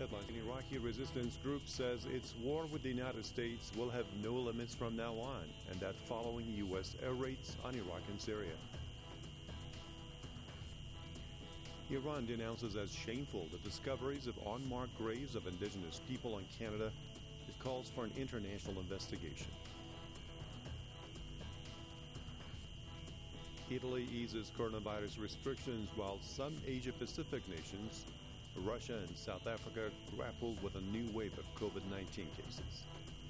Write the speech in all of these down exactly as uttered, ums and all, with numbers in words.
Headlines. An Iraqi resistance group says its war with the United States will have no limits from now on, and that following U S air raids on Iraq and Syria. Iran denounces as shameful the discoveries of unmarked graves of indigenous people in Canada. It calls for an international investigation. Italy eases coronavirus restrictions while some Asia-Pacific nations, Russia and South Africa, grapple with a new wave of COVID nineteen cases.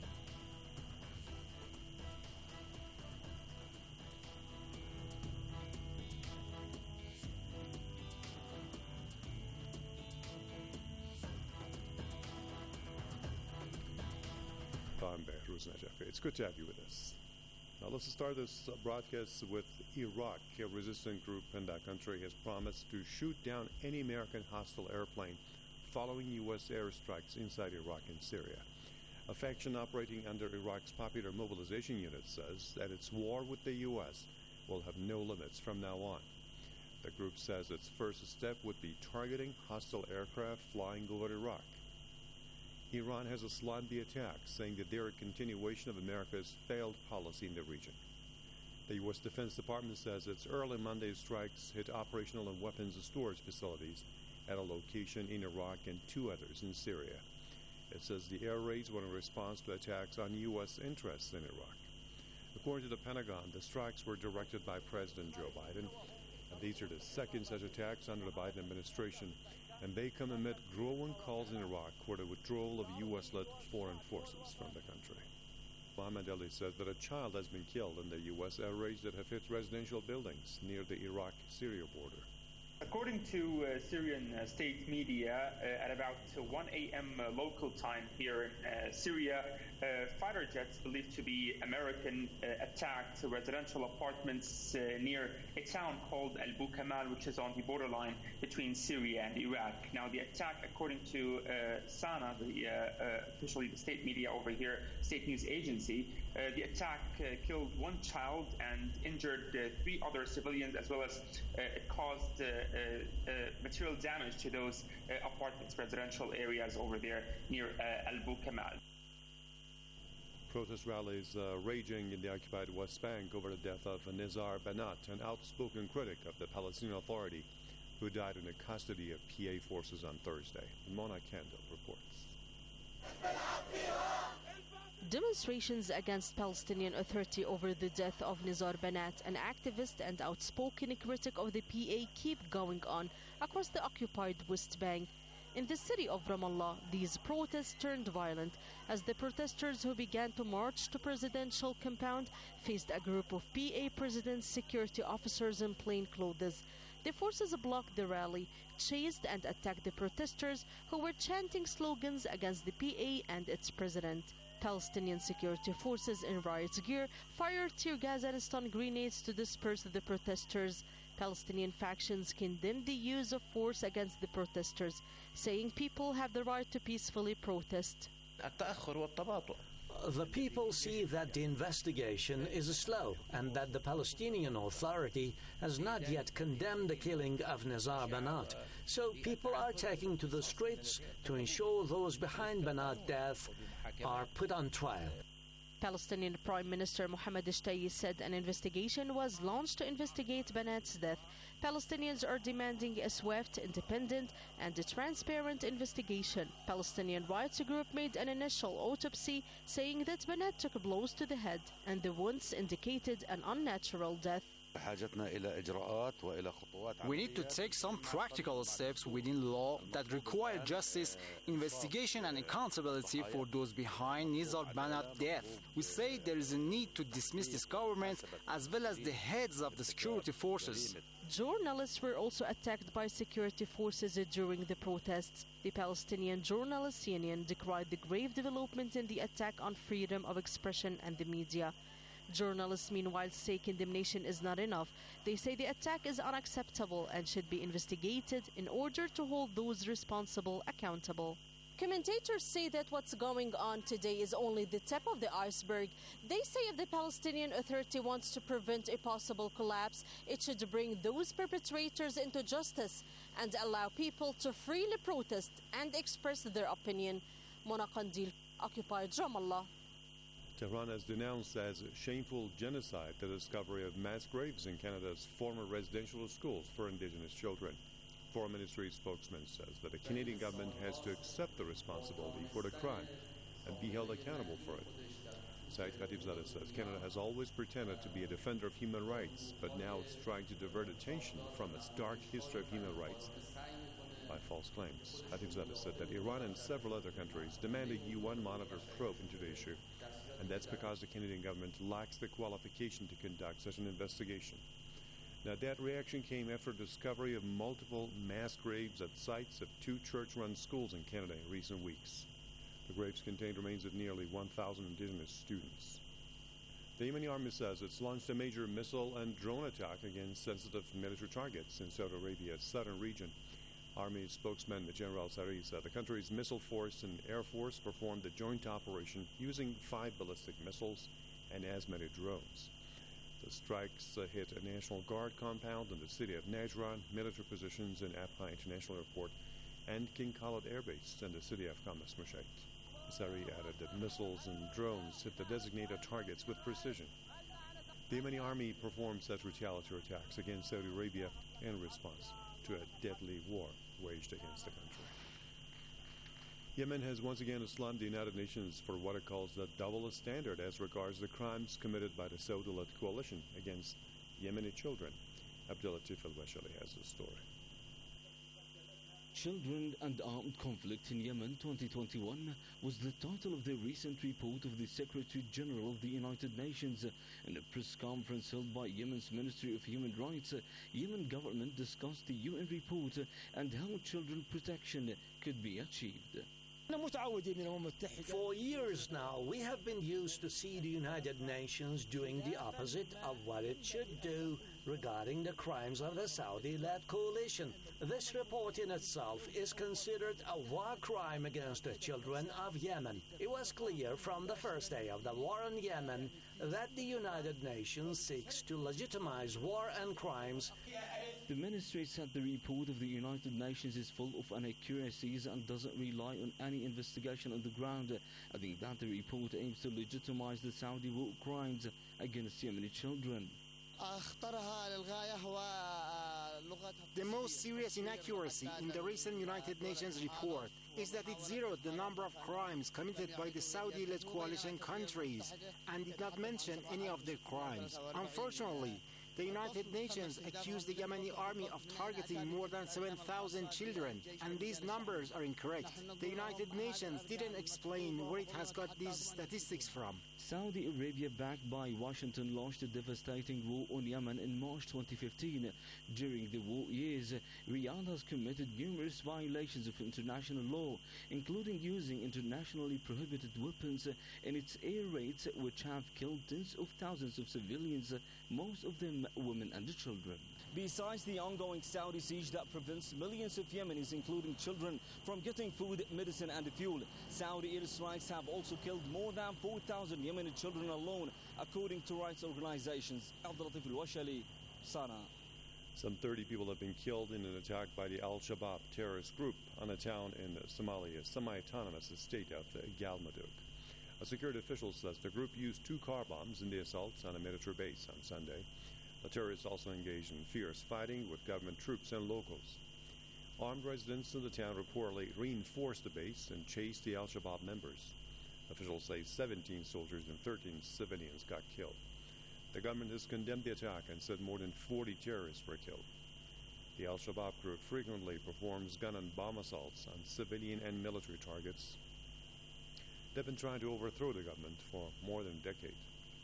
I'm Behruz Najafi. It's good to have you with us. Now let's start this broadcast with Iraq. A resistant group in that country has promised to shoot down any American hostile airplane following U S airstrikes inside Iraq and Syria. A faction operating under Iraq's Popular Mobilization Unit says that its war with the U S will have no limits from now on. The group says its first step would be targeting hostile aircraft flying over Iraq. Iran has slammed the attacks, saying that they're a continuation of America's failed policy in the region. The U S Defense Department says its early Monday strikes hit operational and weapons storage facilities at a location in Iraq and two others in Syria. It says the air raids were in response to attacks on U S interests in Iraq. According to the Pentagon, the strikes were directed by President Joe Biden. And these are the second such attacks under the Biden administration, and they come amid growing calls in Iraq for the withdrawal of U S-led foreign forces from the country. Mohammed Ali says that a child has been killed in the U S air raids that have hit residential buildings near the Iraq-Syria border. According to uh, Syrian uh, state media, uh, at about one a.m. Uh, local time here in uh, Syria, uh, fighter jets believed to be American uh, attacked residential apartments uh, near a town called Al Bukamal, which is on the borderline between Syria and Iraq. Now, the attack, according to uh, SANA, the uh, uh, officially the state media over here, state news agency, uh, the attack uh, killed one child and injured uh, three other civilians, as well as uh, it caused uh, Uh, uh, material damage to those uh, apartments, residential areas over there near uh, Al Bukamal. Protest rallies uh, raging in the occupied West Bank over the death of Nizar Banat, an outspoken critic of the Palestinian Authority, who died in the custody of P A forces on Thursday. Mona Kandil reports. Demonstrations against Palestinian Authority over the death of Nizar Banat, an activist and outspoken critic of the P A, keep going on across the occupied West Bank. In the city of Ramallah, these protests turned violent as the protesters who began to march to presidential compound faced a group of P A president's security officers in plain clothes. The forces blocked the rally, chased and attacked the protesters who were chanting slogans against the P A and its president. Palestinian security forces in riot gear fired tear gas and stun grenades to disperse the protesters. Palestinian factions condemned the use of force against the protesters, saying people have the right to peacefully protest. The people see that the investigation is slow and that the Palestinian Authority has not yet condemned the killing of Nizar Banat. So people are taking to the streets to ensure those behind Banat's death are put on trial. Palestinian Prime Minister Mohammed Shtayyeh said an investigation was launched to investigate Banat's death. Palestinians are demanding a swift, independent, and transparent investigation. Palestinian rights group made an initial autopsy saying that Banat took blows to the head and the wounds indicated an unnatural death. We need to take some practical steps within law that require justice, investigation and accountability for those behind Nizar Banat's death. We say there is a need to dismiss this government as well as the heads of the security forces. Journalists were also attacked by security forces during the protests. The Palestinian Journalists Union decried the grave development in the attack on freedom of expression and the media. Journalists, meanwhile, say condemnation is not enough. They say the attack is unacceptable and should be investigated in order to hold those responsible accountable. Commentators say that what's going on today is only the tip of the iceberg. They say if the Palestinian Authority wants to prevent a possible collapse, it should bring those perpetrators into justice and allow people to freely protest and express their opinion. Mona Qandil, Occupied Ramallah. Tehran has denounced as shameful genocide the discovery of mass graves in Canada's former residential schools for Indigenous children. Foreign Ministry spokesman says that the Canadian government has to accept the responsibility for the crime and be held accountable for it. Saeed Khatibzadeh says Canada has always pretended to be a defender of human rights, but now it's trying to divert attention from its dark history of human rights by false claims. Khatibzadeh said that Iran and several other countries demand a U N monitor probe into the issue, and that's because the Canadian government lacks the qualification to conduct such an investigation. Now, that reaction came after discovery of multiple mass graves at sites of two church-run schools in Canada in recent weeks. The graves contained remains of nearly one thousand Indigenous students. The Yemeni army says it's launched a major missile and drone attack against sensitive military targets in Saudi Arabia's southern region. Army spokesman General Sari said the country's missile force and air force performed a joint operation using five ballistic missiles and as many drones. The strikes uh, hit a National Guard compound in the city of Najran, military positions in Abha International Airport, and King Khalid Air Base in the city of Khamis Mushat. Sari added that missiles and drones hit the designated targets with precision. The Yemeni army performed such retaliatory attacks against Saudi Arabia in response to a deadly war waged against the country. Yemen has once again slammed the United Nations for what it calls the double standard as regards the crimes committed by the Saudi-led coalition against Yemeni children. Abdulatif al-Bashali has the story. Children and Armed Conflict in Yemen twenty twenty-one was the title of the recent report of the Secretary General of the United Nations. In a press conference held by Yemen's Ministry of Human Rights, Yemen government discussed the U N report and how children protection could be achieved. For years now, we have been used to see the United Nations doing the opposite of what it should do regarding the crimes of the Saudi-led coalition. This report in itself is considered a war crime against the children of Yemen. It was clear from the first day of the war in Yemen that the United Nations seeks to legitimize war and crimes. The ministry said the report of the United Nations is full of inaccuracies and doesn't rely on any investigation on the ground, adding that the report aims to legitimize the Saudi war crimes against Yemeni children. The most serious inaccuracy in the recent United Nations report is that it zeroed the number of crimes committed by the Saudi-led coalition countries and did not mention any of their crimes. Unfortunately, the United Nations accused the Yemeni army of targeting more than seven thousand children, and these numbers are incorrect. The United Nations didn't explain where it has got these statistics from. Saudi Arabia, backed by Washington, launched a devastating war on Yemen in March twenty fifteen. During the war years, Riyadh has committed numerous violations of international law, including using internationally prohibited weapons in its air raids, which have killed tens of thousands of civilians, most of them women and children. Besides the ongoing Saudi siege that prevents millions of Yemenis, including children, from getting food, medicine and fuel, Saudi airstrikes have also killed more than four thousand Yemeni children alone, according to rights organizations. Abdulatif al-Washali, Sana. Some thirty people have been killed in an attack by the Al-Shabaab terrorist group on a town in Somalia's semi-autonomous state of Galmudug. A security official says the group used two car bombs in the assaults on a military base on Sunday. The terrorists also engaged in fierce fighting with government troops and locals. Armed residents in the town reportedly reinforced the base and chased the Al-Shabaab members. Officials say seventeen soldiers and thirteen civilians got killed. The government has condemned the attack and said more than forty terrorists were killed. The Al-Shabaab group frequently performs gun and bomb assaults on civilian and military targets. They've been trying to overthrow the government for more than a decade.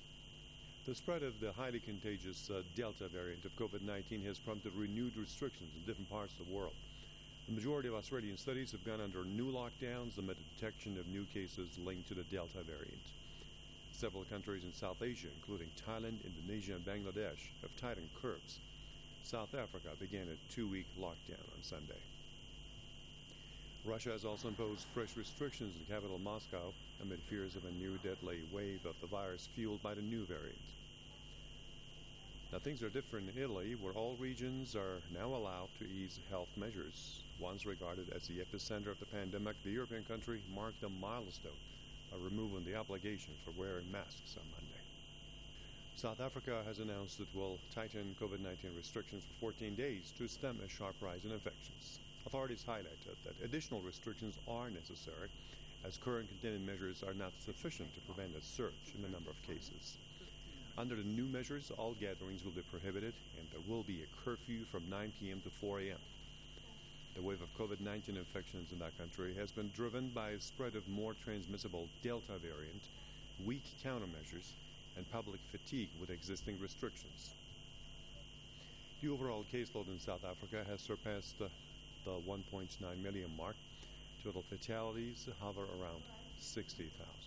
The spread of the highly contagious uh, Delta variant of COVID nineteen has prompted renewed restrictions in different parts of the world. The majority of Australian studies have gone under new lockdowns amid the detection of new cases linked to the Delta variant. Several countries in South Asia, including Thailand, Indonesia, and Bangladesh, have tightened curbs. South Africa began a two-week lockdown on Sunday. Russia has also imposed fresh restrictions in capital Moscow amid fears of a new deadly wave of the virus fueled by the new variant. Now, things are different in Italy, where all regions are now allowed to ease health measures. Once regarded as the epicenter of the pandemic, the European country marked a milestone by removing the obligation for wearing masks on Monday. South Africa has announced it will tighten COVID nineteen restrictions for fourteen days to stem a sharp rise in infections. Authorities highlighted that additional restrictions are necessary, as current containment measures are not sufficient to prevent a surge in the number of cases. Under the new measures, all gatherings will be prohibited, and there will be a curfew from nine p.m. to four a.m. The wave of COVID nineteen infections in that country has been driven by a spread of more transmissible Delta variant, weak countermeasures, and public fatigue with existing restrictions. The overall caseload in South Africa has surpassed the, the one point nine million mark. Total fatalities hover around sixty thousand.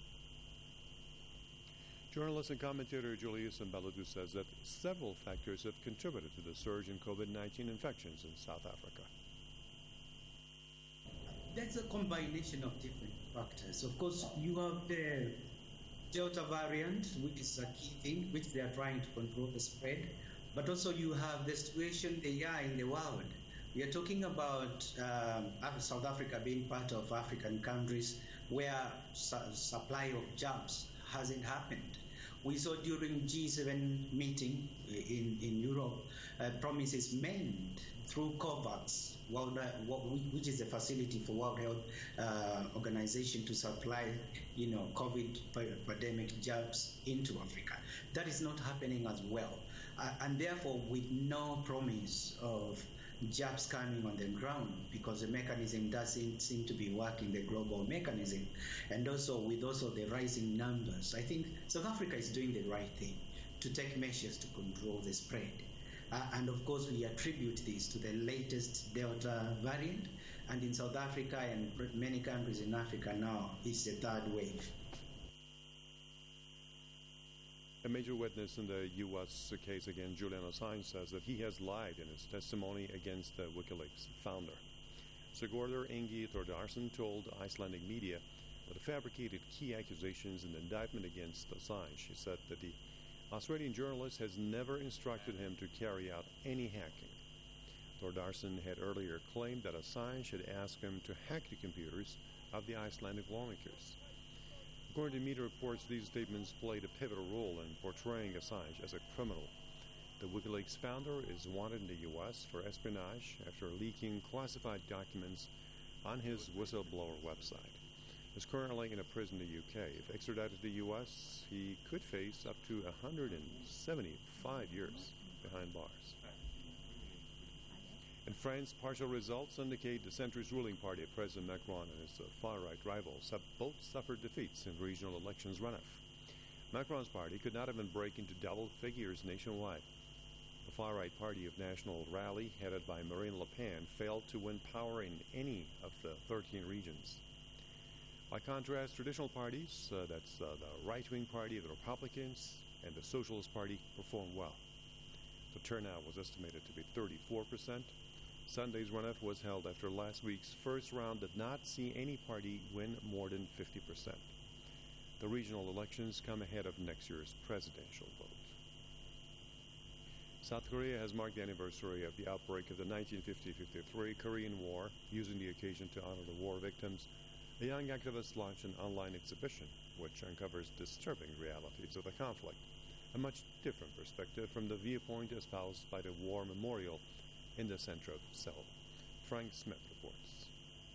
Journalist and commentator Julius Mbaladu says that several factors have contributed to the surge in COVID nineteen infections in South Africa. That's a combination of different factors. Of course, you have the Delta variant, which is a key thing, which they are trying to control the spread. But also you have the situation they are in the world. We are talking about um, South Africa being part of African countries where su- supply of jobs hasn't happened. We saw during G seven meeting in, in Europe uh, promises made through COVAX, World, uh, which is a facility for World Health uh, Organization to supply, you know, COVID pandemic jobs into Africa. That is not happening as well. Uh, and therefore, with no promise of jobs coming on the ground, because the mechanism doesn't seem to be working, the global mechanism, and also with also the rising numbers, I think South Africa is doing the right thing to take measures to control the spread. Uh, and of course, we attribute this to the latest Delta variant, and in South Africa and many countries in Africa now, it's the third wave. A major witness in the U S case against Julian Assange says that he has lied in his testimony against the WikiLeaks founder. Sigurður Ingi Thordarson told Icelandic media that he fabricated key accusations in the indictment against Assange. He said that the Australian journalist has never instructed him to carry out any hacking. Thordarson had earlier claimed that Assange had asked him to hack the computers of the Icelandic lawmakers. According to media reports, these statements played a pivotal role in portraying Assange as a criminal. The WikiLeaks founder is wanted in the U S for espionage after leaking classified documents on his whistleblower website. He's currently in a prison in the U K. If extradited to the U S, he could face up to one hundred seventy-five years behind bars. In France, partial results indicate the centrist ruling party of President Macron and his uh, far-right rivals have both suffered defeats in regional elections runoff. Macron's party could not even break into double figures nationwide. The far-right party of National Rally, headed by Marine Le Pen, failed to win power in any of the thirteen regions. By contrast, traditional parties, uh, that's uh, the right-wing party of the Republicans and the Socialist Party, performed well. The turnout was estimated to be thirty-four percent. Sunday's runoff was held after last week's first round did not see any party win more than fifty percent. The regional elections come ahead of next year's presidential vote. South Korea has marked the anniversary of the outbreak of the nineteen fifty to fifty-three Korean War. Using the occasion to honor the war victims, the young activists launched an online exhibition which uncovers disturbing realities of the conflict, a much different perspective from the viewpoint espoused by the War Memorial in the center of Seoul. Frank Smith reports.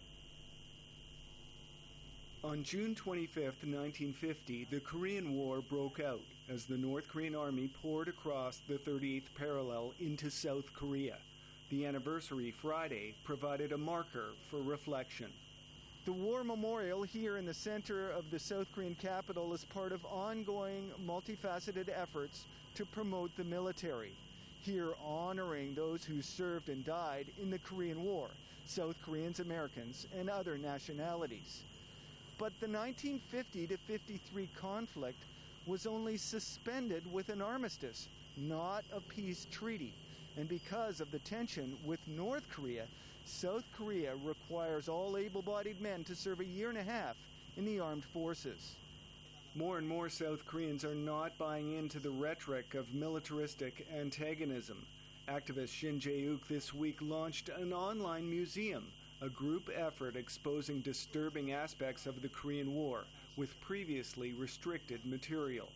On June twenty-fifth, nineteen fifty, the Korean War broke out as the North Korean army poured across the thirty-eighth parallel into South Korea. The anniversary Friday provided a marker for reflection. The War Memorial here in the center of the South Korean capital is part of ongoing multifaceted efforts to promote the military. Here honoring those who served and died in the Korean War, South Koreans, Americans, and other nationalities. But the nineteen fifty to fifty-three conflict was only suspended with an armistice, not a peace treaty. And because of the tension with North Korea, South Korea requires all able-bodied men to serve a year and a half in the armed forces. More and more South Koreans are not buying into the rhetoric of militaristic antagonism. Activist Shin Jae-wook this week launched an online museum, a group effort exposing disturbing aspects of the Korean War with previously restricted material.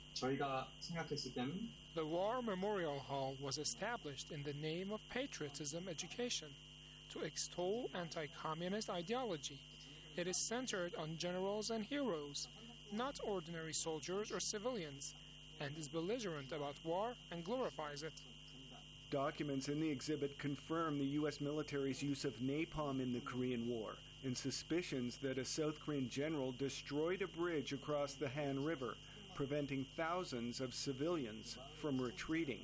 The War Memorial Hall was established in the name of patriotism education to extol anti-communist ideology. It is centered on generals and heroes, not ordinary soldiers or civilians, and is belligerent about war and glorifies it. Documents in the exhibit confirm the U S military's use of napalm in the Korean War and suspicions that a South Korean general destroyed a bridge across the Han River, preventing thousands of civilians from retreating.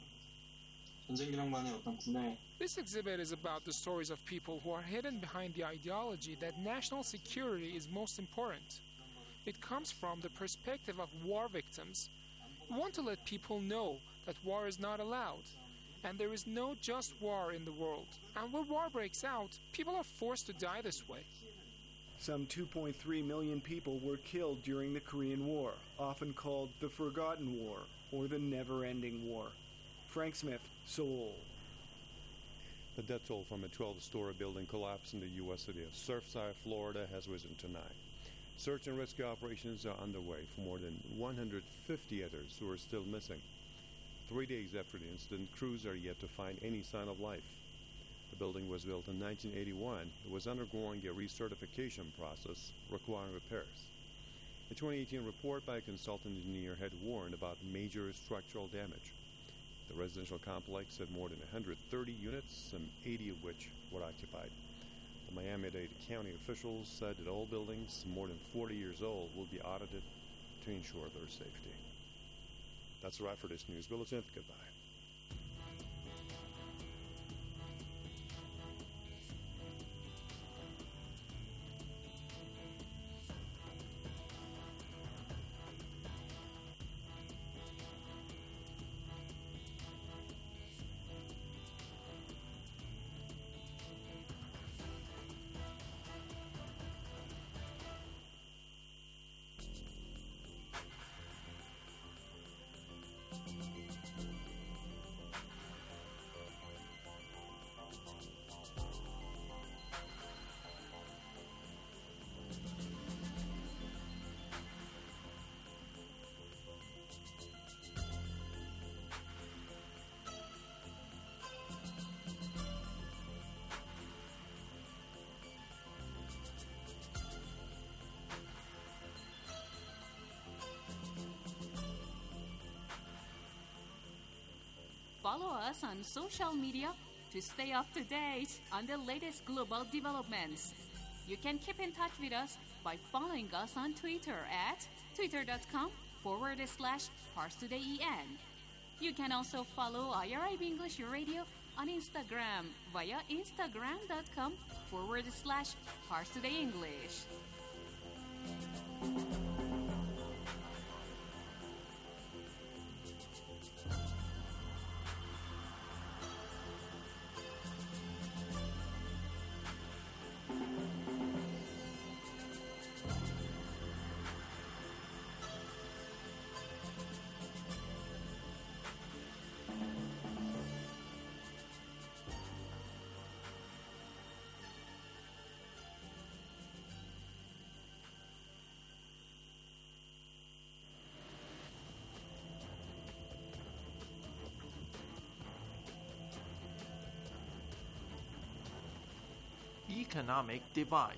This exhibit is about the stories of people who are hidden behind the ideology that national security is most important. It comes from the perspective of war victims. We want to let people know that war is not allowed, and there is no just war in the world. And when war breaks out, people are forced to die this way. Some two point three million people were killed during the Korean War, often called the Forgotten War or the Never-Ending War. Frank Smith, Seoul. The death toll from a twelve-story building collapse in the U S city of Surfside, Florida has risen tonight. Search and rescue operations are underway for more than one hundred fifty others who are still missing. Three days after the incident, crews are yet to find any sign of life. The building was built in nineteen eighty-one. It was undergoing a recertification process requiring repairs. A twenty eighteen report by a consultant engineer had warned about major structural damage. The residential complex had more than one hundred thirty units, some eighty of which were occupied. The Miami-Dade County officials said that all buildings more than forty years old will be audited to ensure their safety. That's a wrap for this news bulletin. Goodbye. Follow us on social media to stay up to date on the latest global developments. You can keep in touch with us by following us on Twitter at twitter.com forward slash ParsTodayEN. You can also follow I R I B English Radio on Instagram via instagram.com forward slash ParsTodayEnglish. Economic divide.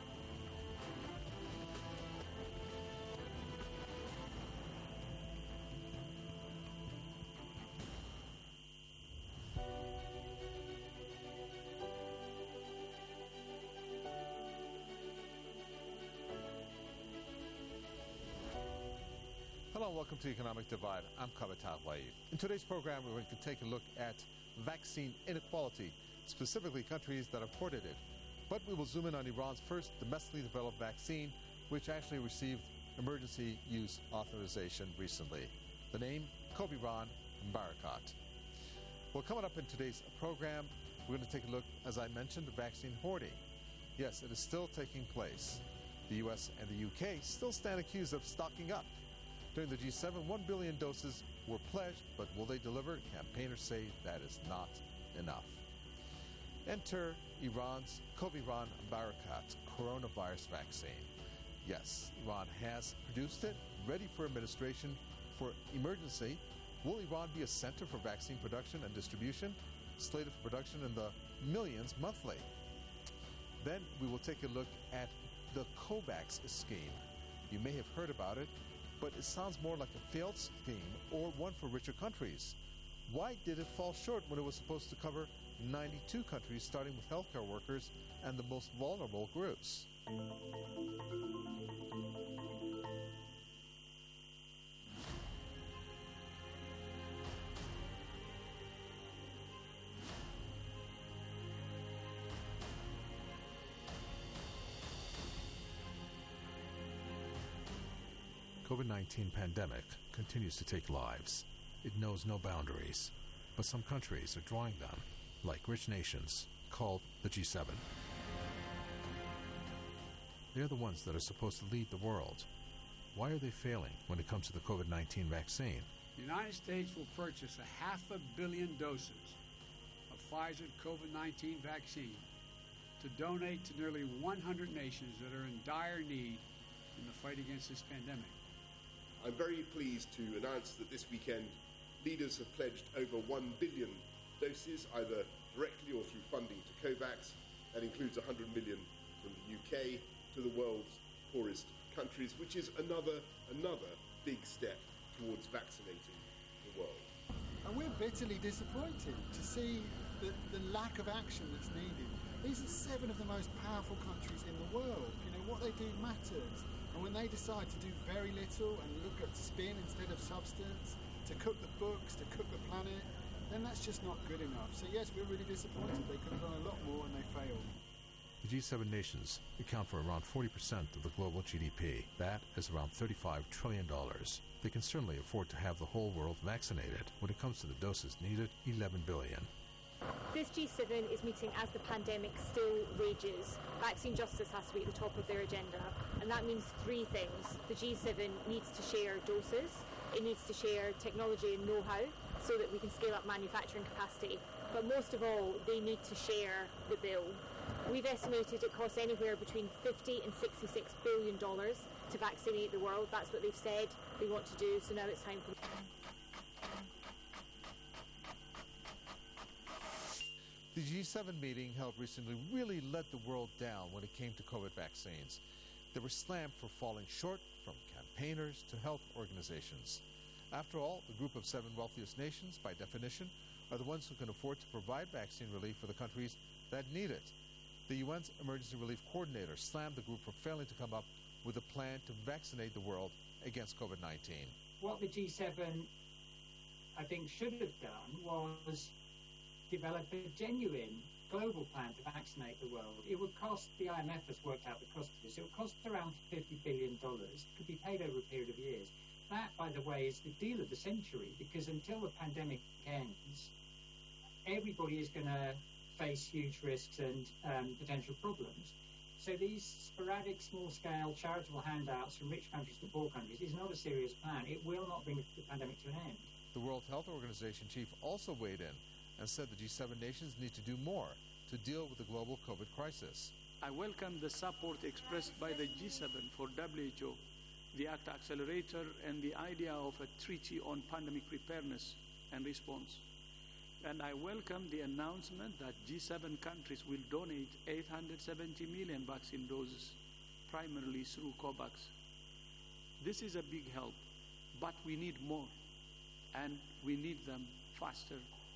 Hello and welcome to Economic Divide. I'm Kavita Waib. In today's program, we're going to take a look at vaccine inequality, specifically countries that imported it. But we will zoom in on Iran's first domestically developed vaccine, which actually received emergency use authorization recently. The name, Coviran Barakat. Well, coming up in today's program, we're going to take a look, as I mentioned, at vaccine hoarding. Yes, it is still taking place. The U S and the U K still stand accused of stocking up. During the G seven, one billion doses were pledged, but will they deliver? Campaigners say that is not enough. Enter Iran's Coviran Barakat coronavirus vaccine. Yes, Iran has produced it, ready for administration for emergency. Will Iran be a center for vaccine production and distribution? Slated for production in the millions monthly. Then we will take a look at the COVAX scheme. You may have heard about it, but it sounds more like a failed scheme or one for richer countries. Why did it fall short when it was supposed to cover ninety-two countries, starting with healthcare workers and the most vulnerable groups? COVID nineteen pandemic continues to take lives. It knows no boundaries, but some countries are drawing them, like rich nations called the G seven. They're the ones that are supposed to lead the world. Why are they failing when it comes to the COVID nineteen vaccine? The United States will purchase a half a billion doses of Pfizer COVID nineteen vaccine to donate to nearly one hundred nations that are in dire need in the fight against this pandemic. I'm very pleased to announce that this weekend leaders have pledged over one billion doses, either directly or through funding to COVAX. That includes one hundred million from the U K to the world's poorest countries, which is another, another big step towards vaccinating the world. And we're bitterly disappointed to see the, the lack of action that's needed. These are seven of the most powerful countries in the world. You know, what they do matters. And when they decide to do very little and look at spin instead of substance, to cook the books, to cook the planet, then that's just not good enough. So yes, we're really disappointed. They could have done a lot more and they failed. The G seven nations account for around forty percent of the global G D P. That is around thirty-five trillion dollars. They can certainly afford to have the whole world vaccinated. When it comes to the doses needed, eleven billion. This G seven is meeting as the pandemic still rages. Vaccine justice has to be at the top of their agenda, and that means three things. The G seven needs to share doses, it needs to share technology and know-how so that we can scale up manufacturing capacity, but most of all, they need to share the bill. We've estimated it costs anywhere between fifty and sixty-six billion dollars to vaccinate the world. That's what they've said they want to do, so now it's time for... The G seven meeting held recently really let the world down when it came to COVID vaccines. They were slammed for falling short, from campaigners to health organizations. After all, the group of seven wealthiest nations, by definition, are the ones who can afford to provide vaccine relief for the countries that need it. The U N's Emergency Relief Coordinator slammed the group for failing to come up with a plan to vaccinate the world against COVID nineteen. What the G seven, I think, should have done was develop a genuine global plan to vaccinate the world. It would cost, the I M F has worked out the cost of this, it would cost around fifty billion dollars. It could be paid over a period of years. That, by the way, is the deal of the century, because until the pandemic ends, everybody is going to face huge risks and um, potential problems. So these sporadic, small-scale charitable handouts from rich countries to poor countries is not a serious plan. It will not bring the pandemic to an end. The World Health Organization chief also weighed in and said the G seven nations need to do more to deal with the global COVID crisis. I welcome the support expressed by the G seven for W H O, the ACT Accelerator, and the idea of a treaty on pandemic preparedness and response. And I welcome the announcement that G seven countries will donate eight hundred seventy million vaccine doses, primarily through COVAX. This is a big help, but we need more, and we need them faster.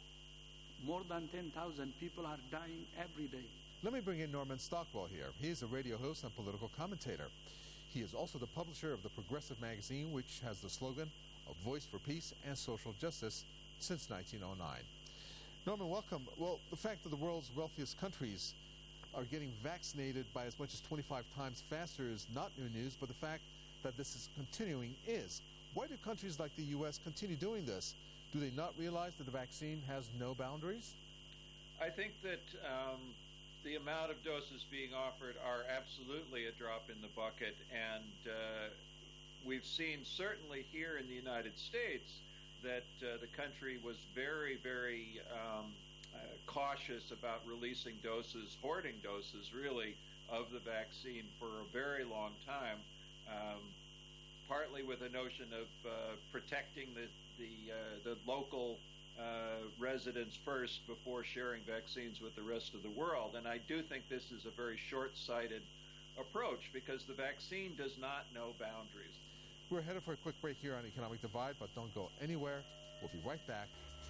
More than ten thousand people are dying every day. Let me bring in Norman Stockwell here. He is a radio host and political commentator. He is also the publisher of the Progressive magazine, which has the slogan, A Voice for Peace and Social Justice, since nineteen oh nine. Norman, welcome. Well, the fact that the world's wealthiest countries are getting vaccinated by as much as twenty-five times faster is not new news, but the fact that this is continuing is. Why do countries like the U S continue doing this? Do they not realize that the vaccine has no boundaries? I think that um, the amount of doses being offered are absolutely a drop in the bucket, and uh, we've seen certainly here in the United States that uh, the country was very, very um, uh, cautious about releasing doses, hoarding doses really, of the vaccine for a very long time, um, partly with a notion of uh, protecting the the, uh, the local uh, residents first before sharing vaccines with the rest of the world. And I do think this is a very short-sighted approach because the vaccine does not know boundaries. We're headed for a quick break here on Economic Divide, but don't go anywhere. We'll be right back.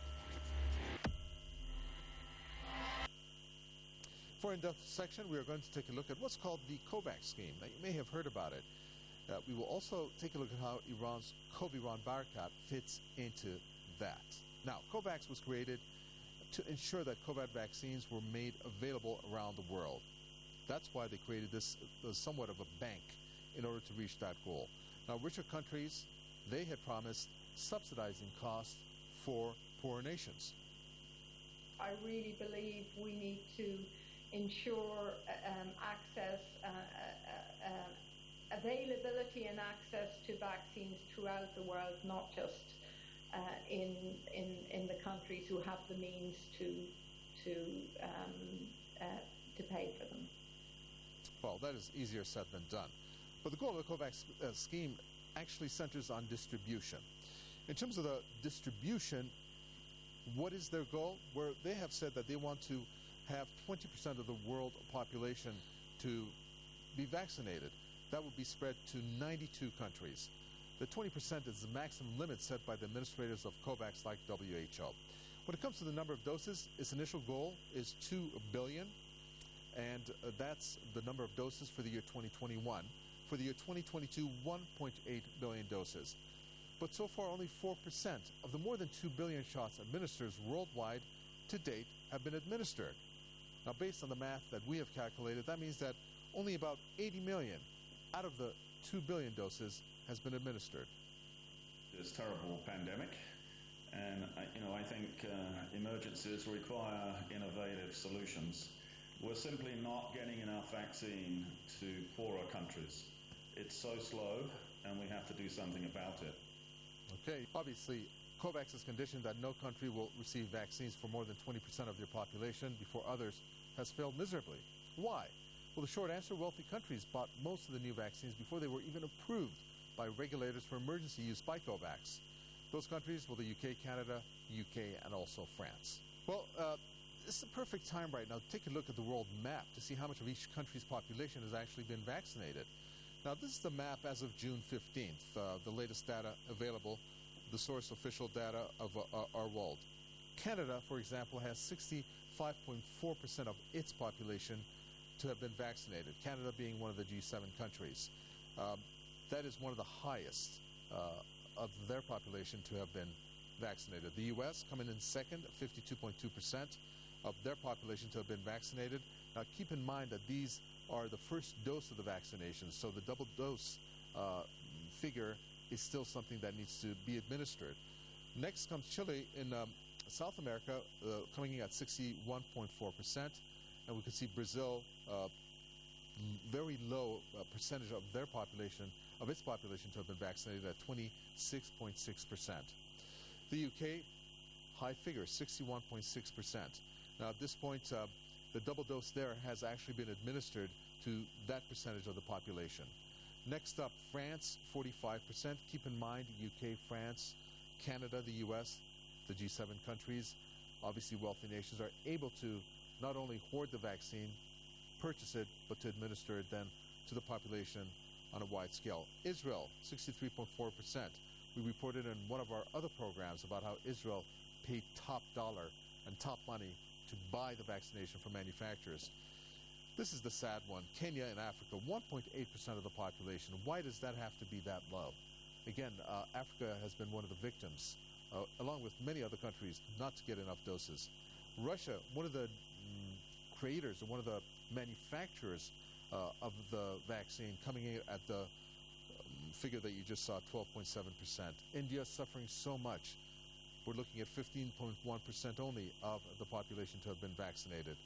For in depth section, we are going to take a look at what's called the COVAX scheme. Now, you may have heard about it. Uh, we will also take a look at how Iran's Coviran Barakat fits into that. Now, COVAX was created to ensure that COVID vaccines were made available around the world. That's why they created this uh, somewhat of a bank in order to reach that goal. Now, richer countries, they had promised subsidizing costs for poorer nations. I really believe we need to ensure um, access, uh, uh, uh, availability and access to vaccines throughout the world, not just uh, in, in in the countries who have the means to to um, uh, to pay for them. Well, that is easier said than done. But the goal of the COVAX uh, scheme actually centers on distribution. In terms of the distribution, what is their goal? Where they have said that they want to have twenty percent of the world population to be vaccinated. That would be spread to ninety-two countries. The twenty percent is the maximum limit set by the administrators of COVAX like W H O. When it comes to the number of doses, its initial goal is two billion, and uh, that's the number of doses for the year twenty twenty-one. For the year twenty twenty-two, one point eight billion doses. But so far, only four percent of the more than two billion shots administered worldwide to date have been administered. Now, based on the math that we have calculated, that means that only about eighty million out of the two billion doses has been administered. This terrible pandemic, and you know, I think uh, emergencies require innovative solutions. We're simply not getting enough vaccine to poorer countries. It's so slow, and we have to do something about it. Okay, obviously, COVAX is conditioned that no country will receive vaccines for more than twenty percent of their population before others has failed miserably. Why? Well, the short answer, wealthy countries bought most of the new vaccines before they were even approved by regulators for emergency use by COVAX. Those countries were the U K, Canada, U K, and also France. Well, uh, this is a perfect time right now to take a look at the world map to see how much of each country's population has actually been vaccinated. Now, this is the map as of June fifteenth, uh, the latest data available, the source official data of uh, our world. Canada, for example, has sixty-five point four percent of its population to have been vaccinated, Canada being one of the G seven countries. Um, that is one of the highest uh, of their population to have been vaccinated. The U S coming in second, fifty-two point two percent of their population to have been vaccinated. Now, keep in mind that these are the first dose of the vaccination, so the double dose uh, figure is still something that needs to be administered. Next comes Chile in um, South America, uh, coming in at sixty-one point four percent, and we can see Brazil, uh, very low uh, percentage of their population, of its population to have been vaccinated at twenty-six point six percent. The U K, high figure, sixty-one point six percent. Now, at this point, uh, the double dose there has actually been administered to that percentage of the population. Next up, France, forty-five percent. Keep in mind, U K, France, Canada, the U S, the G seven countries, obviously wealthy nations, are able to not only hoard the vaccine, purchase it, but to administer it then to the population on a wide scale. Israel, sixty-three point four percent. We reported in one of our other programs about how Israel paid top dollar and top money to buy the vaccination from manufacturers. This is the sad one. Kenya in Africa, one point eight percent of the population. Why does that have to be that low? Again, uh, Africa has been one of the victims, uh, along with many other countries, not to get enough doses. Russia, one of the mm, creators and one of the manufacturers uh, of the vaccine, coming in at the um, figure that you just saw, twelve point seven percent. India suffering so much. we're looking at fifteen point one percent only of the population to have been vaccinated.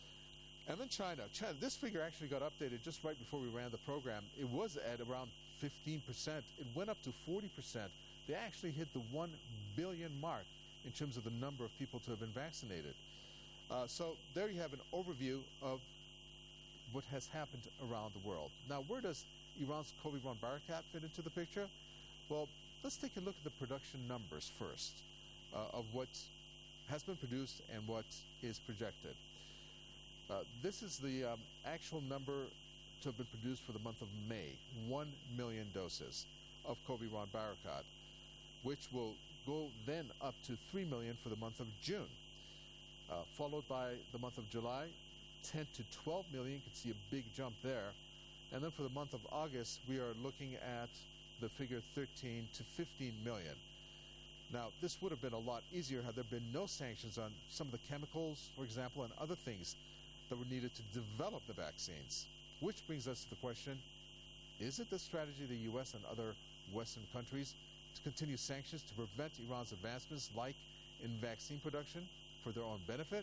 And then China. China. This figure actually got updated just right before we ran the program. It was at around fifteen percent. It went up to forty percent. They actually hit the one billion mark in terms of the number of people to have been vaccinated. Uh, so there you have an overview of what has happened around the world. Now, where does Iran's Coviran Barakat fit into the picture? Well, let's take a look at the production numbers first uh, of what has been produced and what is projected. Uh, this is the um, actual number to have been produced for the month of May, one million doses of Coviran Barakat, which will go then up to three million for the month of June, uh, followed by the month of July, ten to twelve million. You can see a big jump there. And then for the month of August, we are looking at the figure thirteen to fifteen million. Now, this would have been a lot easier had there been no sanctions on some of the chemicals, for example, and other things that were needed to develop the vaccines. Which brings us to the question, is it the strategy of the U S and other Western countries to continue sanctions to prevent Iran's advancements, like in vaccine production, for their own benefit?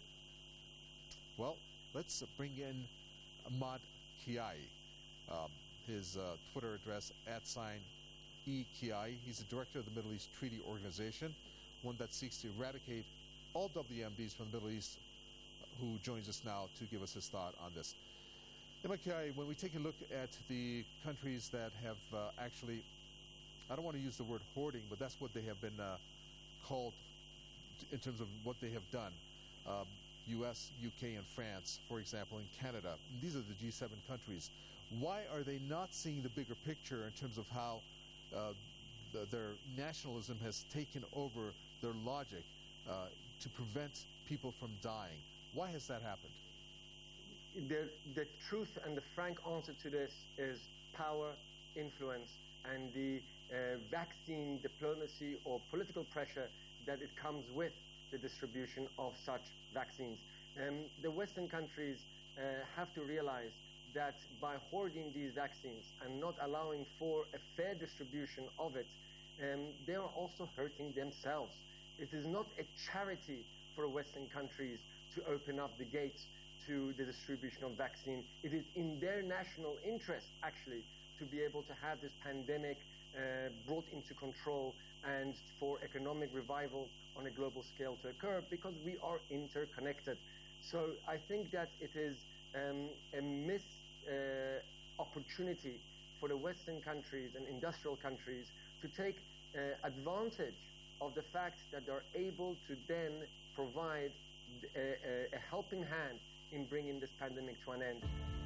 Well, let's bring in Ahmad Kiai. Um, his uh, Twitter address, at sign E Kiai. He's the director of the Middle East Treaty Organization, one that seeks to eradicate all W M Ds from the Middle East, who joins us now to give us his thought on this. Ahmad Kiai, when we take a look at the countries that have uh, actually, I don't want to use the word hoarding, but that's what they have been uh, called in terms of what they have done. Um, U S, U K, and France, for example, and Canada. And these are the G seven countries. Why are they not seeing the bigger picture in terms of how uh, the, their nationalism has taken over their logic uh, to prevent people from dying? Why has that happened? The, the truth and the frank answer to this is power, influence, and the uh, vaccine diplomacy or political pressure that it comes with the distribution of such vaccines. Um, the Western countries uh, have to realize that by hoarding these vaccines and not allowing for a fair distribution of it, um, they are also hurting themselves. It is not a charity for Western countries to open up the gates to the distribution of vaccine. It is in their national interest, actually, to be able to have this pandemic uh, brought into control and for economic revival on a global scale to occur, because we are interconnected. So I think that it is um, a missed uh, opportunity for the Western countries and industrial countries to take uh, advantage of the fact that they're able to then provide a, a, a helping hand in bringing this pandemic to an end.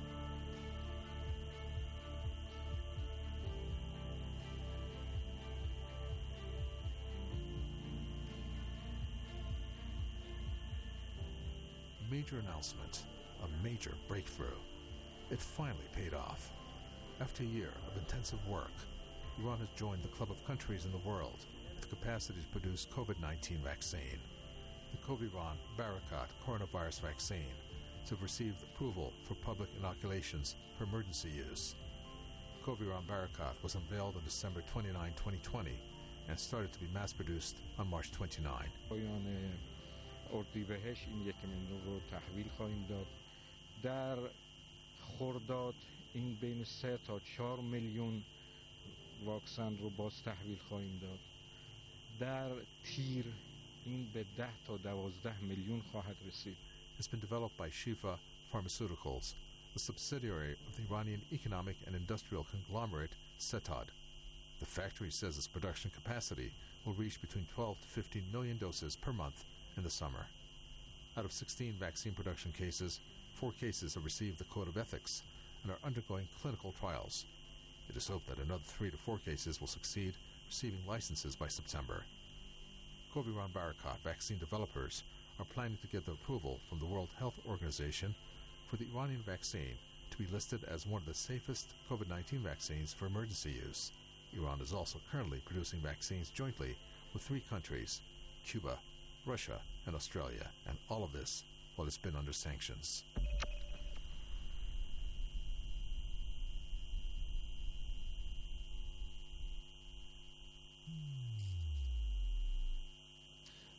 Major announcement, a major breakthrough. It finally paid off. After a year of intensive work, Iran has joined the club of countries in the world with the capacity to produce COVID nineteen vaccine. The Coviran Barakat coronavirus vaccine to have received approval for public inoculations for emergency use. Coviran Barakat was unveiled on December twenty-ninth, twenty twenty, and started to be mass-produced on March twenty-ninth. اردیبهشت این یک میلیون رو تحویل خواهیم داد. در خرداد این بین سه تا چهار میلیون واکسن رو باز تحویل خواهیم داد. در تیر این به ده تا دوازده میلیون خواهد رسید. It's been developed by Shifa Pharmaceuticals, the subsidiary of the Iranian economic and industrial conglomerate Setad. The factory says its production capacity will reach between twelve to fifteen million doses per month in the summer. Out of sixteen vaccine production cases, four cases have received the Code of Ethics and are undergoing clinical trials. It is hoped that another three to four cases will succeed, receiving licenses by September. Coviran Barakat vaccine developers are planning to get the approval from the World Health Organization for the Iranian vaccine to be listed as one of the safest COVID nineteen vaccines for emergency use. Iran is also currently producing vaccines jointly with three countries, Cuba, Russia, and Australia, and all of this while it's been under sanctions.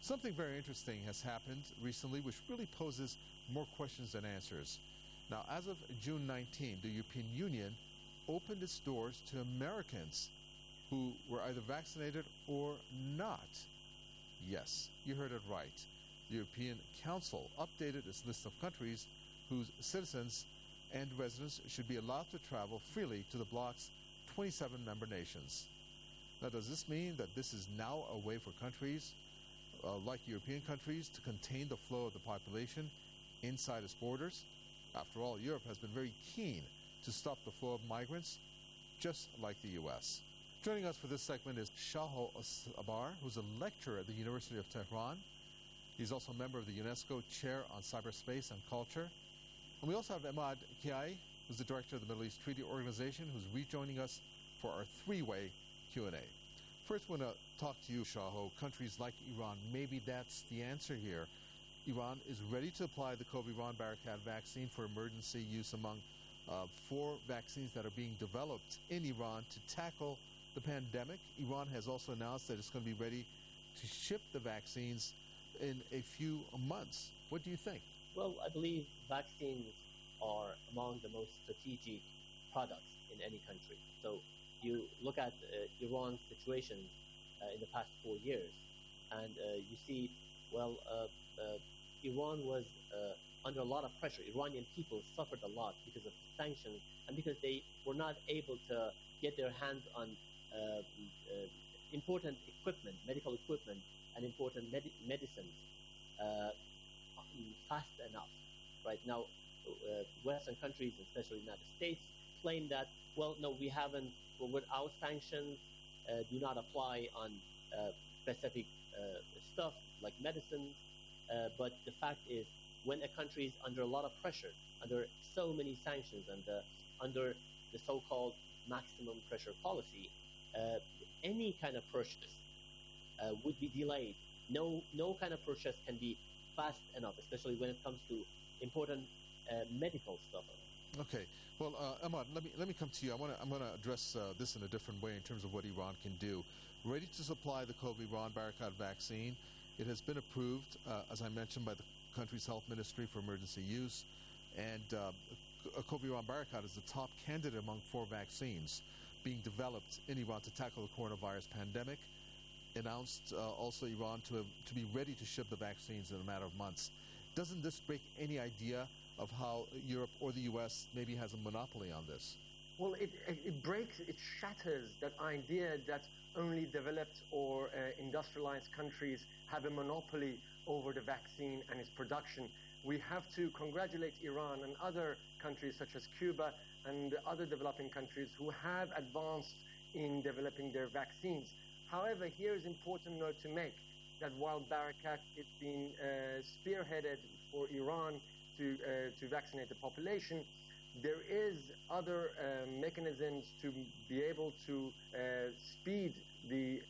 something very interesting has happened recently which really poses more questions than answers. Now, as of June nineteenth, the European Union opened its doors to Americans who were either vaccinated or not. Yes, you heard it right. The European Council updated its list of countries whose citizens and residents should be allowed to travel freely to the bloc's twenty-seven member nations. Now, does this mean that this is now a way for countries, uh, like European countries, to contain the flow of the population inside its borders? After all, Europe has been very keen to stop the flow of migrants, just like the U S. Joining us for this segment is Shaho Abar, who's a lecturer at the University of Tehran. He's also a member of the UNESCO Chair on Cyberspace and Culture. And we also have Emad Kiai, who's the director of the Middle East Treaty Organization, who's rejoining us for our three-way Q and A. First, I want to talk to you, Shaho. Countries like Iran, maybe that's the answer here. Iran is ready to apply the Coviran-Barakat vaccine for emergency use among uh, four vaccines that are being developed in Iran to tackle the pandemic. Iran has also announced that it's going to be ready to ship the vaccines in a few months. What do you think? Well, I believe vaccines are among the most strategic products in any country. So you look at uh, Iran's situation uh, in the past four years, and uh, you see, well, uh, uh, Iran was uh, under a lot of pressure. Iranian people suffered a lot because of sanctions and because they were not able to get their hands on uh, uh, important equipment, medical equipment, and important med- medicines uh, fast enough. Right now, uh, Western countries, especially the United States, claim that, well, no, we haven't, well, without sanctions, uh, do not apply on uh, specific uh, stuff like medicines. Uh, but the fact is, when a country is under a lot of pressure, under so many sanctions, and uh, under the so-called maximum pressure policy, uh, any kind of purchase uh, would be delayed. No, no kind of purchase can be fast enough, especially when it comes to important uh, medical stuff. Okay. Well, uh, Ahmad, let me let me come to you. I want to I'm going to address uh, this in a different way in terms of what Iran can do. Ready to supply the Coviran-Barakat vaccine. It has been approved, uh, as I mentioned, by the country's health ministry for emergency use. And uh, Coviran-Barakat is the top candidate among four vaccines being developed in Iran to tackle the coronavirus pandemic. Announced uh, also Iran to, have, to be ready to ship the vaccines in a matter of months. Doesn't this break any idea of how Europe or the U S maybe has a monopoly on this? Well, it, it breaks, it shatters that idea that only developed or uh, industrialized countries have a monopoly over the vaccine and its production. We have to congratulate Iran and other countries such as Cuba and other developing countries who have advanced in developing their vaccines. However, here is important note to make that while Barakat is being uh, spearheaded for Iran to, uh, to vaccinate the population, there is other uh, mechanisms to be able to uh, speed the,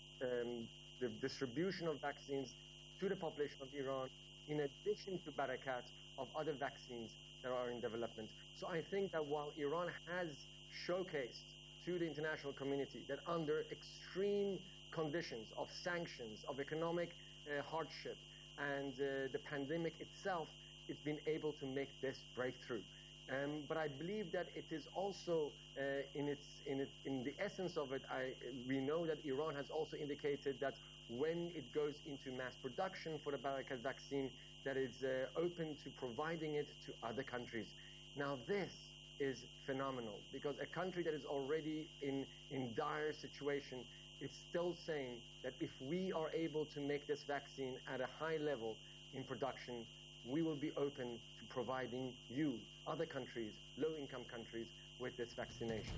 um, the distribution of vaccines to the population of Iran, in addition to Barakat, of other vaccines that are in development. So I think that while Iran has showcased to the international community that under extreme conditions of sanctions, of economic uh, hardship, and uh, the pandemic itself, it's been able to make this breakthrough. Um, but I believe that it is also uh, in its in it, in the essence of it. I we know that Iran has also indicated that when it goes into mass production for the Barakat vaccine, that is uh, open to providing it to other countries. Now this is phenomenal because a country that is already in in dire situation is still saying that if we are able to make this vaccine at a high level in production, we will be open to providing you, other countries, low-income countries, with this vaccination.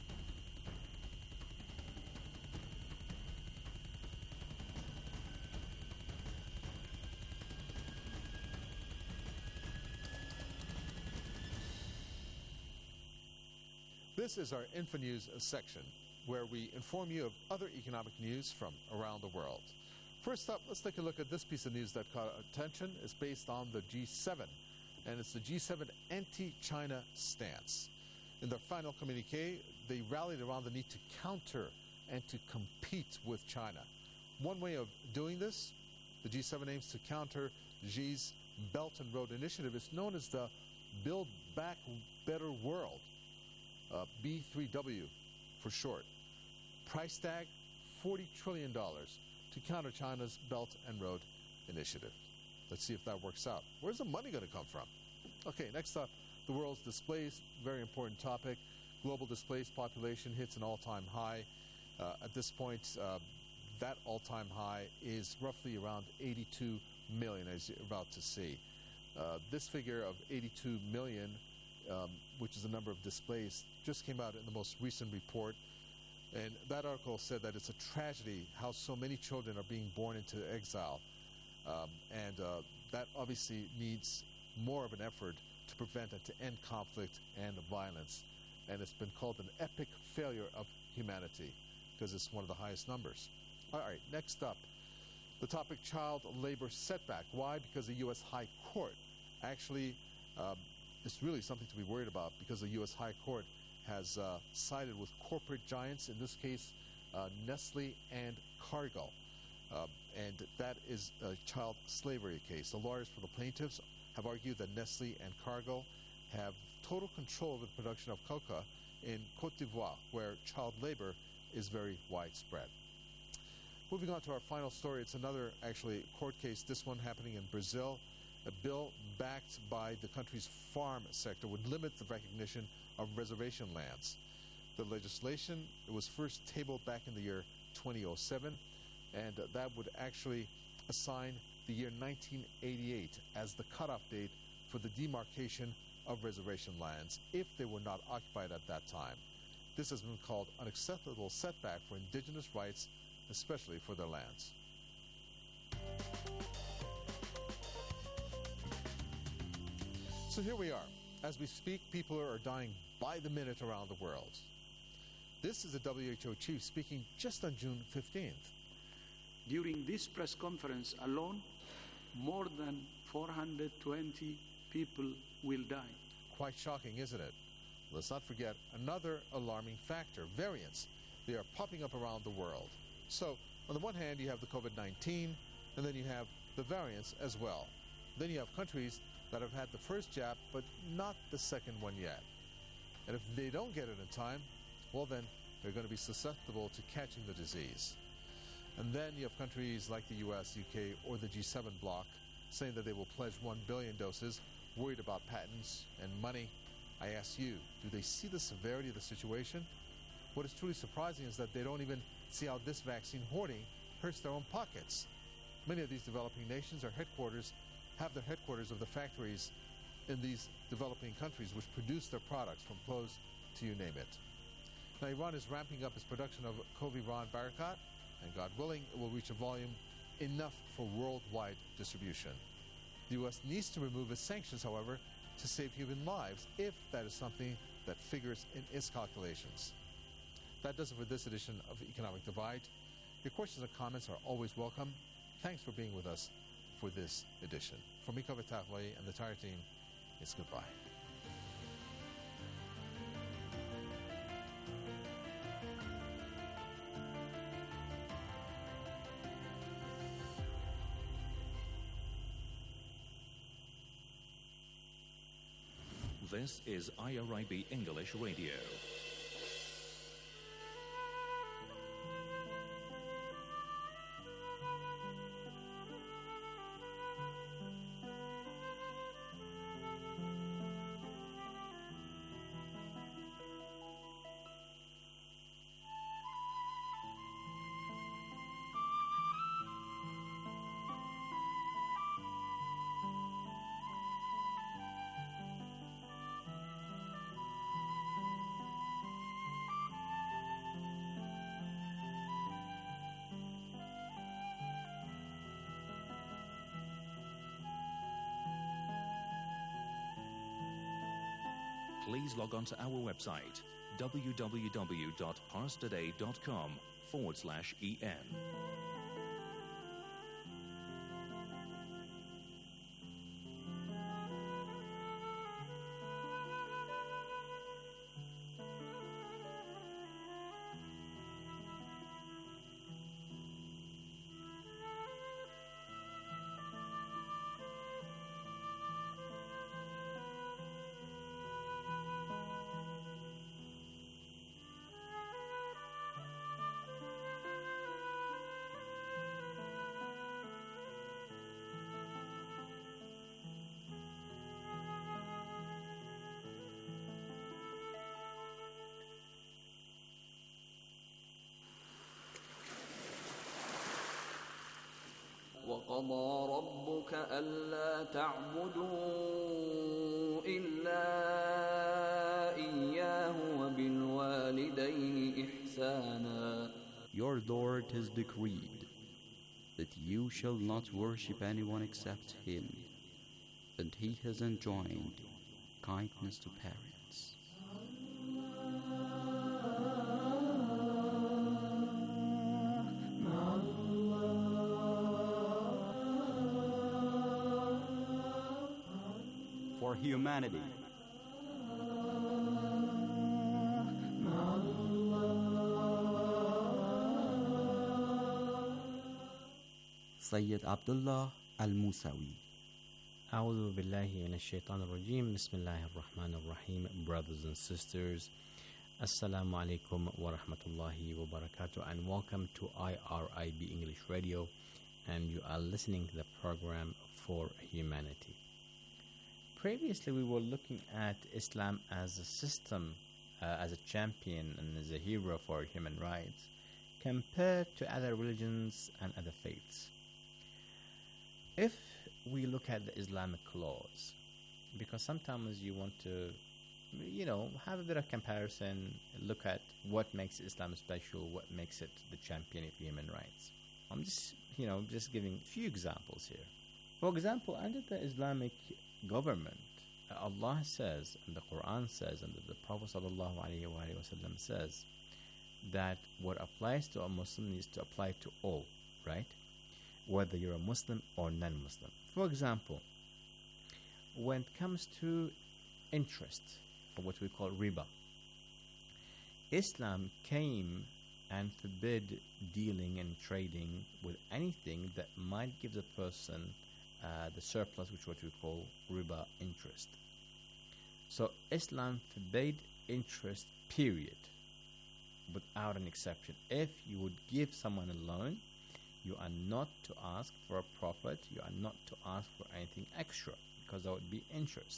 This is our InfoNews section, where we inform you of other economic news from around the world. First up, let's take a look at this piece of news that caught our attention. It's based on the G seven, and it's the G seven anti-China stance. In their final communique, they rallied around the need to counter and to compete with China. One way of doing this, The G seven aims to counter Xi's Belt and Road Initiative. It's known as the Build Back Better World, uh, B three W for short. Price tag, forty trillion dollars to counter China's Belt and Road Initiative. Let's see if that works out. Where's the money going to come from? Okay, next up, the world's displaced, very important topic. Global displaced population hits an all-time high. Uh, at this point, uh, that all-time high is roughly around eighty-two million, as you're about to see. Uh, this figure of eighty-two million, um, which is the number of displaced, just came out in the most recent report. And that article said that it's a tragedy how so many children are being born into exile. Um, and uh, that obviously needs more of an effort to prevent and to end conflict and violence. And it's been called an epic failure of humanity because it's one of the highest numbers. All right, next up, the topic child labor setback. Why? Because the U S High Court actually, um, it's really something to be worried about because the U S High Court has uh, sided with corporate giants, in this case, uh, Nestle and Cargill. Uh, and that is a child slavery case. The lawyers for the plaintiffs have argued that Nestle and Cargill have total control over the production of cocoa in Cote d'Ivoire, where child labor is very widespread. Moving on to our final story, it's another, actually, court case, this one happening in Brazil. A bill backed by the country's farm sector would limit the recognition of reservation lands. The legislation, it was first tabled back in the year twenty oh seven, and uh, that would actually assign the year nineteen eighty-eight as the cutoff date for the demarcation of reservation lands if they were not occupied at that time. This has been called an acceptable setback for indigenous rights, especially for their lands. So here we are. As we speak, people are dying by the minute around the world. This is the W H O chief speaking just on June fifteenth. During this press conference alone, more than four hundred twenty people will die. Quite shocking, isn't it? Let's not forget another alarming factor, variants. They are popping up around the world. So, on the one hand, you have the COVID nineteen, and then you have the variants as well. Then you have countries that have had the first jab, but not the second one yet. And if they don't get it in time, well then, they're going to be susceptible to catching the disease. And then you have countries like the U S, U K, or the G seven bloc saying that they will pledge one billion doses, worried about patents and money. I ask you, do they see the severity of the situation? What is truly surprising is that they don't even see how this vaccine hoarding hurts their own pockets. Many of these developing nations are headquarters, have their headquarters of the factories in these developing countries which produce their products, from clothes to you name it. Now, Iran is ramping up its production of Coviran Barakat, and God willing, it will reach a volume enough for worldwide distribution. The U S needs to remove its sanctions, however, to save human lives, if that is something that figures in its calculations. That does it for this edition of Economic Divide. Your questions and comments are always welcome. Thanks for being with us for this edition. From Mika Vatahway and the entire team, it's goodbye. This is I R I B English Radio. Please log on to our website, www.parstoday.com forward slash EN. وقضى ربك ألا تعبدوا إلا إياه وبالوالدين إحسانا. Your Lord has decreed that you shall not worship anyone except Him, and He has enjoined kindness to parents. For humanity, Sayyid Abdullah Al-Musawi. أعوذ بالله من الشيطان الرجيم. بسم الله الرحمن الرحيم. Brothers and sisters, Assalamu alaikum wa rahmatullahi wa barakatuh, and welcome to I R I B English Radio, and you are listening to the program For Humanity. Previously we were looking at Islam as a system, uh, as a champion and as a hero for human rights compared to other religions and other faiths. If we look at the Islamic laws, because sometimes you want to, you know, have a bit of comparison, look at what makes Islam special, what makes it the champion of human rights. I'm just, you know, just giving a few examples here. For example, under the Islamic government, Allah says, and the Quran says, and the Prophet sallallahu alaihi wasallam says, that what applies to a Muslim needs to apply to all, right? Whether you're a Muslim or non-Muslim. For example, when it comes to interest, or what we call riba, Islam came and forbid dealing and trading with anything that might give the person uh, the surplus, which is what we call riba interest. So Islam forbade interest, period, without an exception. If you would give someone a loan, you are not to ask for a profit, you are not to ask for anything extra, because that would be interest.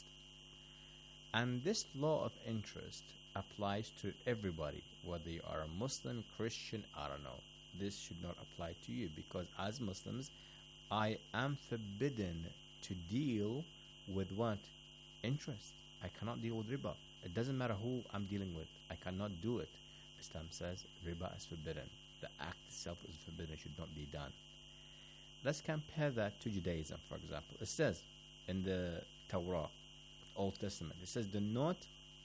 And this law of interest applies to everybody, whether you are a Muslim, Christian, I don't know. This should not apply to you, because as Muslims, I am forbidden to deal with what? Interest. I cannot deal with riba. It doesn't matter who I'm dealing with. I cannot do it. Islam says riba is forbidden. The act itself is forbidden. It should not be done. Let's compare that to Judaism, for example. It says in the Torah, Old Testament, it says, do not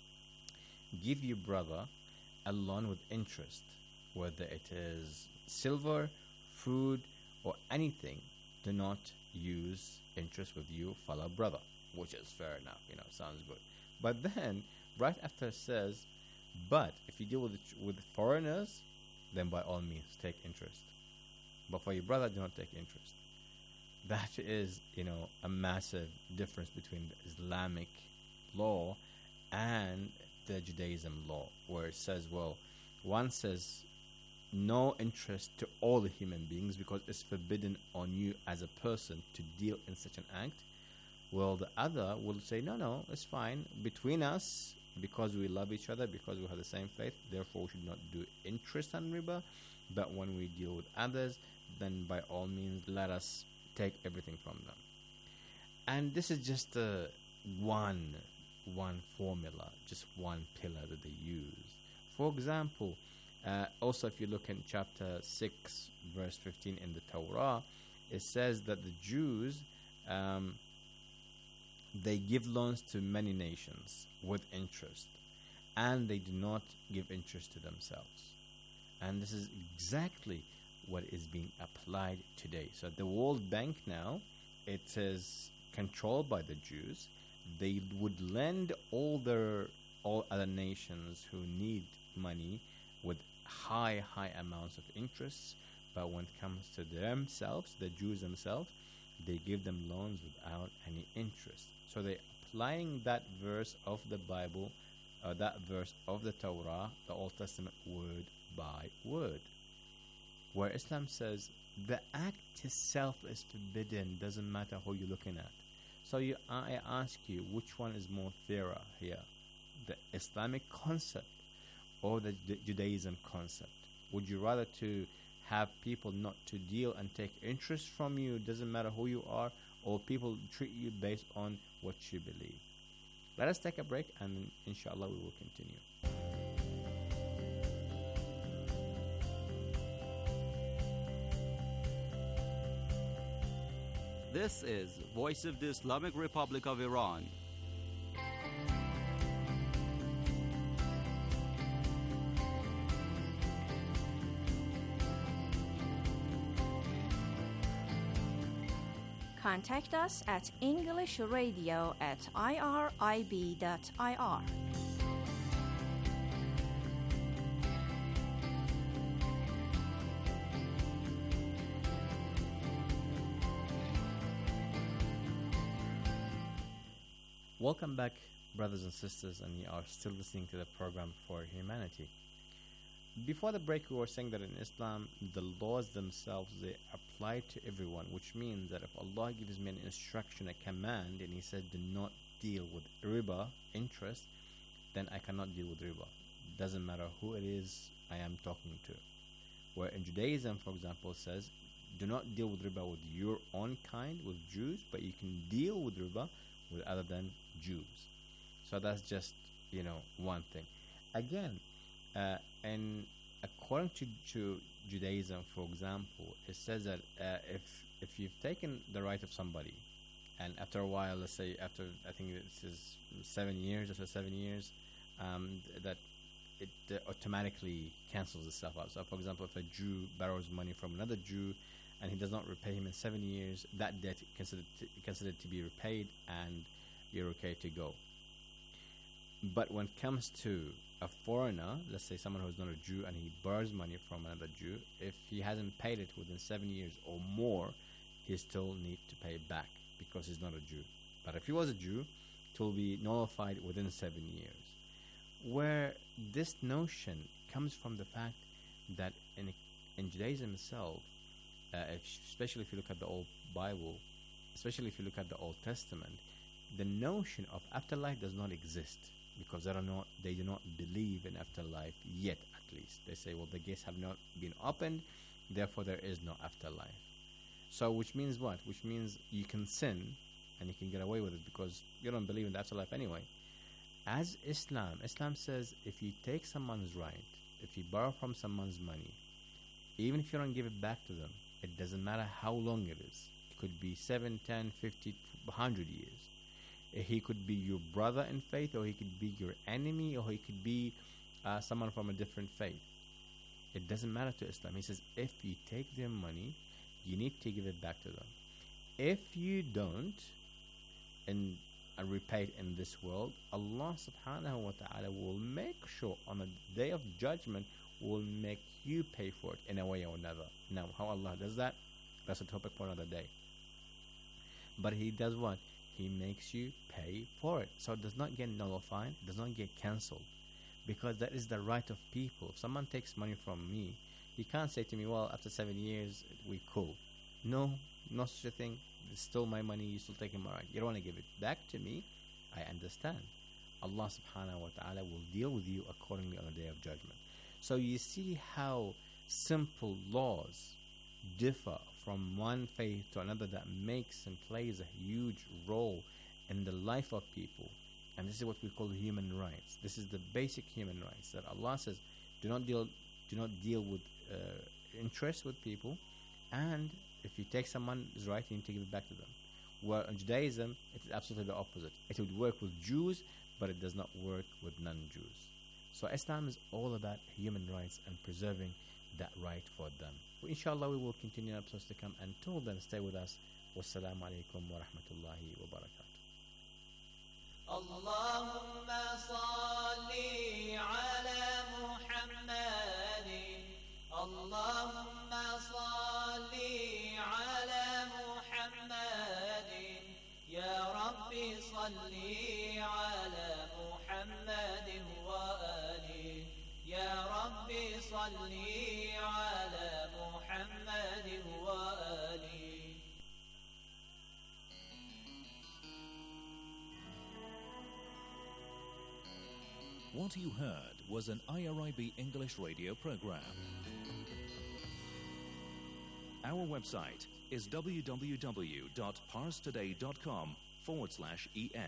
give your brother a loan with interest, whether it is silver, food, or anything. Do not use interest with your fellow brother, which is fair enough, you know, sounds good. But then, right after it says, but if you deal with with foreigners, then by all means take interest. But for your brother, do not take interest. That is, you know, a massive difference between the Islamic law and the Judaism law, where it says, well, one says no interest to all the human beings because it's forbidden on you as a person to deal in such an act. Well, the other will say, no, no, it's fine. Between us, because we love each other, because we have the same faith, therefore we should not do interest on riba. But when we deal with others, then by all means, let us take everything from them. And this is just uh, one, one formula, just one pillar that they use. For example, uh, also if you look in chapter six, verse fifteen in the Torah, it says that the Jews, um, they give loans to many nations with interest, and they do not give interest to themselves. And this is exactly what is being applied today. So the World Bank now, it is controlled by the Jews. They would lend all their all other nations who need money with high, high amounts of interest. But when it comes to themselves, the Jews themselves, they give them loans without any interest. So they're applying that verse of the Bible, uh, that verse of the Torah, the Old Testament, word by word. Where Islam says the act itself is forbidden, doesn't matter who you're looking at. So you, I ask you, which one is more fairer here? The Islamic concept or the Judaism concept? Would you rather to have people not to deal and take interest from you, doesn't matter who you are, or people treat you based on what you believe. Let us take a break, and inshallah we will continue. This is Voice of the Islamic Republic of Iran. Contact us at englishradio at irib dot I R. Welcome back, brothers and sisters, and you are still listening to the program for humanity. Before the break, we were saying that in Islam, the laws themselves, they apply to everyone, which means that if Allah gives me an instruction, a command, and He said, do not deal with riba, interest, then I cannot deal with riba. Doesn't matter who it is I am talking to. Where in Judaism, for example, says, do not deal with riba with your own kind, with Jews, but you can deal with riba with other than Jews. So that's just, you know, one thing. Again, uh, and according to, to Judaism, for example, it says that uh, if if you've taken the right of somebody, and after a while, let's say after, I think this is seven years, after seven years, um, that it uh, automatically cancels itself out. So, for example, if a Jew borrows money from another Jew, and he does not repay him in seven years, that debt considered to, considered to be repaid, and you're okay to go. But when it comes to a foreigner, let's say someone who's not a Jew, and he borrows money from another Jew, if he hasn't paid it within seven years or more, he still needs to pay it back because he's not a Jew. But if he was a Jew, it will be nullified within seven years. Where this notion comes from the fact that in, in Judaism itself, uh, if, especially if you look at the Old Bible, especially if you look at the Old Testament, the notion of afterlife does not exist, because they, are not, they do not believe in afterlife yet, at least. They say, well, the gates have not been opened, therefore there is no afterlife. So which means what? Which means you can sin and you can get away with it because you don't believe in the afterlife anyway. As Islam, Islam says if you take someone's right, if you borrow from someone's money, even if you don't give it back to them, it doesn't matter how long it is. It could be seven, ten, fifty, one hundred years. He could be your brother in faith, or he could be your enemy, or he could be uh, someone from a different faith. It doesn't matter to Islam. He says, if you take their money, you need to give it back to them. If you don't, and, and repay it in this world, Allah subhanahu wa ta'ala will make sure on the day of judgment will make you pay for it in a way or another. Now, how Allah does that, that's a topic for another day. But He does what? He makes you pay for it. So it does not get nullified, does not get cancelled, because that is the right of people. If someone takes money from me, he can't say to me, well, after seven years, we cool. No, no such a thing. It's still my money, you're still taking my right. You don't want to give it back to me, I understand. Allah subhanahu wa ta'ala will deal with you accordingly on the day of judgment. So you see how simple laws differ from one faith to another, that makes and plays a huge role in the life of people. And this is what we call human rights. This is the basic human rights that Allah says, do not deal do not deal with uh, interest with people, and if you take someone's right, you need to give it back to them. Where in Judaism, it is absolutely the opposite. It would work with Jews, but it does not work with non-Jews. So Islam is all about human rights and preserving that right for them. Well, inshallah, we will continue in episodes to come. Until then, stay with us. Wassalamu alaikum wa rahmatullahi wa barakatuh. Allahumma salli ala Muhammadin. Allahumma salli ala Muhammadin. Ya Rabbi salli ala Muhammadin wa ali. Ya Rabbi salli ala Muhammadin wa ali. What you heard was an I R I B English radio program. Our website is www.parstoday.com forward slash en.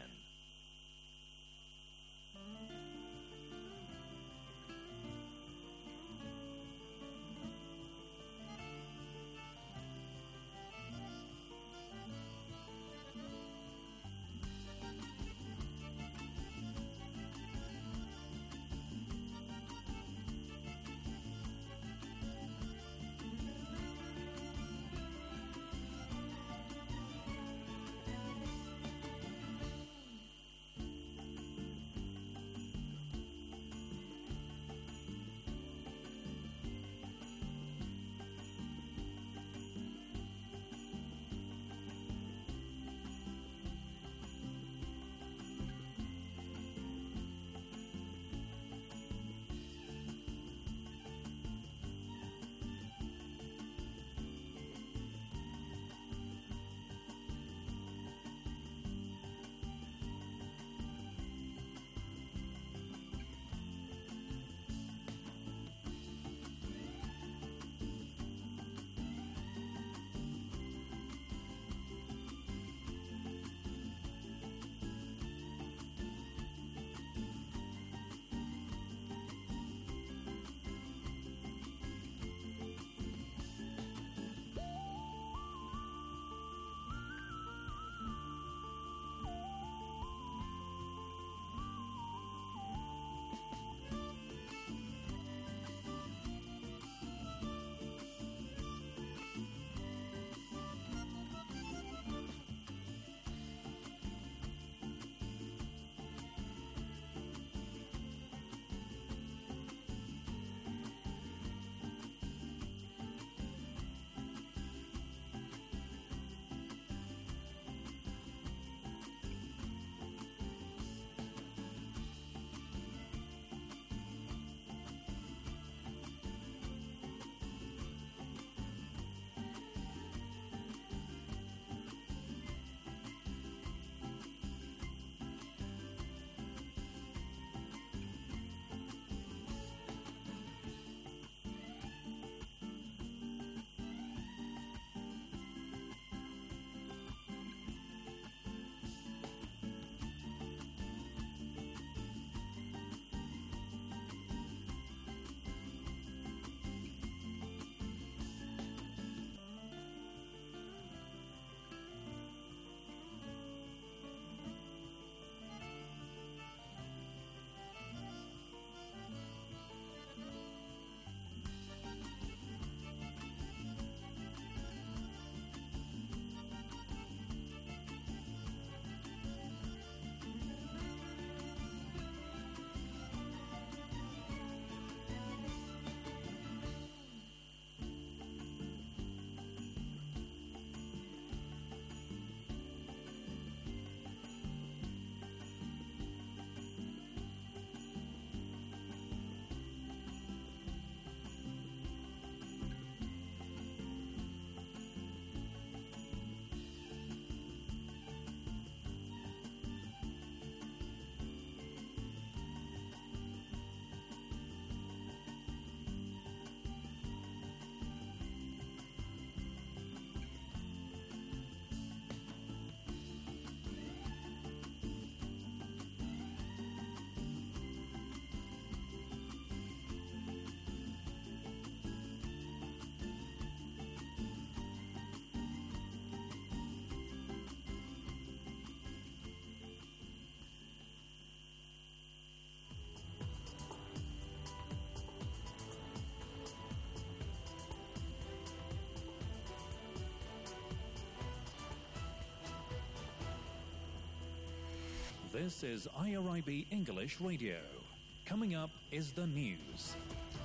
This is I R I B English Radio. Coming up is the news.